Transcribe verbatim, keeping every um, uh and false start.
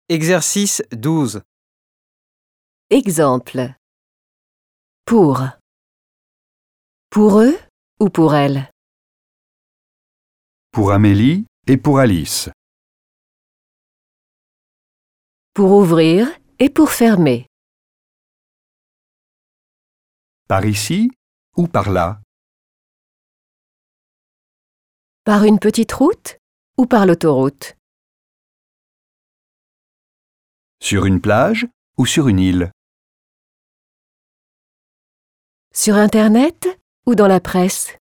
Exercice douze. Exemple. Pour. Pour eux ou pour elle? Pour Amélie et pour Alice. Pour ouvrir et pour fermer. Par ici ou par là? Par une petite route ou par l'autoroute? Sur une plage ou sur une île? Sur Internet ou dans la presse?